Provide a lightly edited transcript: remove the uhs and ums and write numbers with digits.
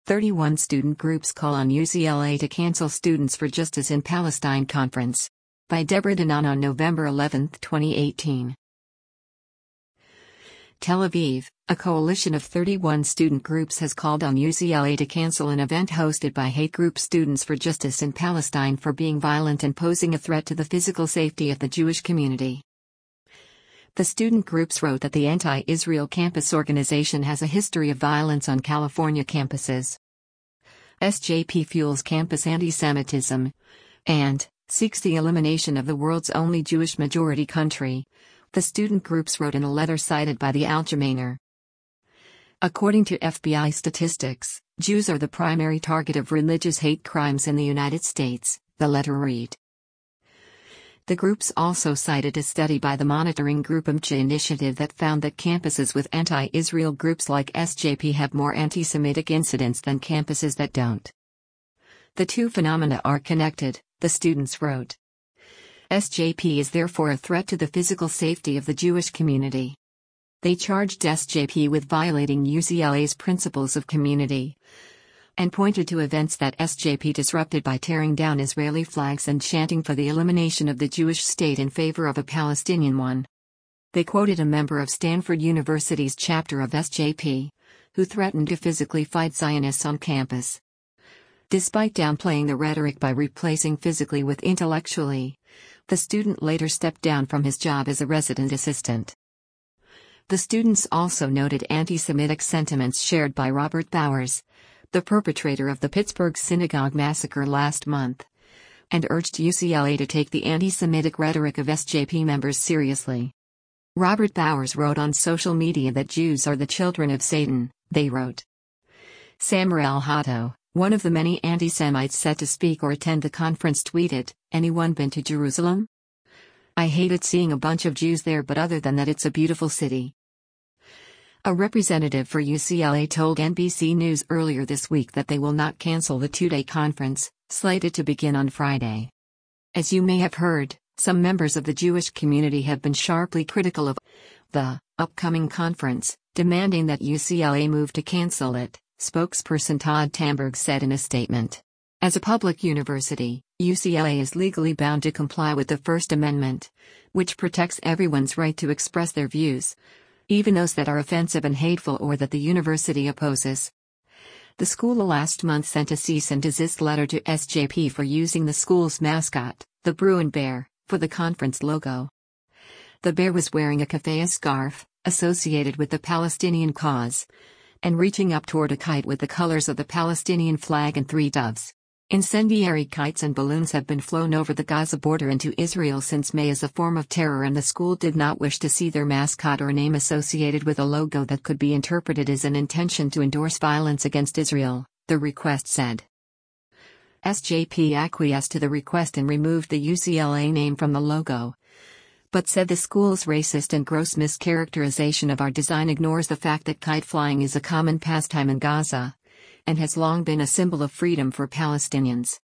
31 student groups call on UCLA to cancel Students for Justice in Palestine conference. By Deborah Dannon on November 11, 2018. Tel Aviv, a coalition of 31 student groups has called on UCLA to cancel an event hosted by hate group Students for Justice in Palestine for being violent and posing a threat to the physical safety of the Jewish community. The student groups wrote that the anti-Israel campus organization has a history of violence on California campuses. SJP fuels campus anti-Semitism and seeks the elimination of the world's only Jewish-majority country, the student groups wrote in a letter cited by the Algemeiner. According to FBI statistics, Jews are the primary target of religious hate crimes in the United States, the letter read. The groups also cited a study by the monitoring group MCHA Initiative that found that campuses with anti-Israel groups like SJP have more anti-Semitic incidents than campuses that don't. The two phenomena are connected, the students wrote. SJP is therefore a threat to the physical safety of the Jewish community. They charged SJP with violating UCLA's principles of community and pointed to events that SJP disrupted by tearing down Israeli flags and chanting for the elimination of the Jewish state in favor of a Palestinian one. They quoted a member of Stanford University's chapter of SJP, who threatened to physically fight Zionists on campus. Despite downplaying the rhetoric by replacing physically with intellectually, the student later stepped down from his job as a resident assistant. The students also noted anti-Semitic sentiments shared by Robert Bowers, the perpetrator of the Pittsburgh synagogue massacre last month, and urged UCLA to take the anti-Semitic rhetoric of SJP members seriously. Robert Bowers wrote on social media that Jews are the children of Satan, they wrote. Samuel Hutto, one of the many anti-Semites set to speak or attend the conference, tweeted, "Anyone been to Jerusalem? I hated seeing a bunch of Jews there, but other than that it's a beautiful city." A representative for UCLA told NBC News earlier this week that they will not cancel the two-day conference, slated to begin on Friday. As you may have heard, some members of the Jewish community have been sharply critical of the upcoming conference, demanding that UCLA move to cancel it, spokesperson Todd Tamberg said in a statement. As a public university, UCLA is legally bound to comply with the First Amendment, which protects everyone's right to express their views, even those that are offensive and hateful or that the university opposes. The school last month sent a cease and desist letter to SJP for using the school's mascot, the Bruin Bear, for the conference logo. The bear was wearing a keffiyeh scarf, associated with the Palestinian cause, and reaching up toward a kite with the colors of the Palestinian flag and three doves. Incendiary kites and balloons have been flown over the Gaza border into Israel since May as a form of terror, and the school did not wish to see their mascot or name associated with a logo that could be interpreted as an intention to endorse violence against Israel, the request said. SJP acquiesced to the request and removed the UCLA name from the logo, but said the school's racist and gross mischaracterization of our design ignores the fact that kite flying is a common pastime in Gaza and has long been a symbol of freedom for Palestinians.